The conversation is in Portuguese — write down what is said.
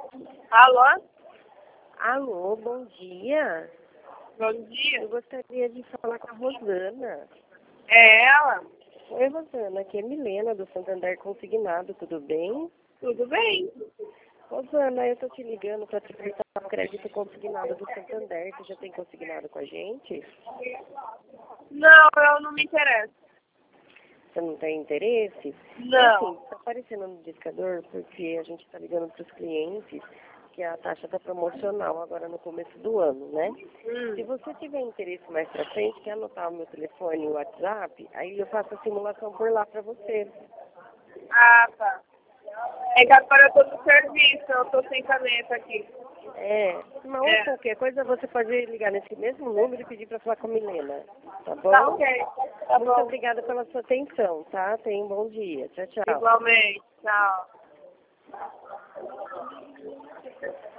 Alô? Alô, bom dia. Bom dia. Eu gostaria de falar com a Rosana. É ela? Oi, Rosana, aqui é Milena do Santander Consignado, tudo bem? Tudo bem? Rosana, eu tô te ligando para te perguntar o crédito consignado do Santander. Você já tem consignado com a gente? Não, eu não me interesso. Você não tem interesse? Não. Assim, está aparecendo no discador porque a gente está ligando para os clientes que a taxa está promocional agora no começo do ano, né? Se você tiver interesse mais pra frente, quer anotar o meu telefone e o WhatsApp, aí eu faço a simulação por lá pra você. Ah, tá. É que agora eu tô no serviço, eu tô sem caneta aqui. Mas qualquer coisa você pode ligar nesse mesmo número e pedir pra falar com a Milena, tá bom? Tá ok. Tá Muito bom. obrigada pela sua atenção, tá? Tenha um bom dia. Tchau, tchau. Igualmente. Tchau.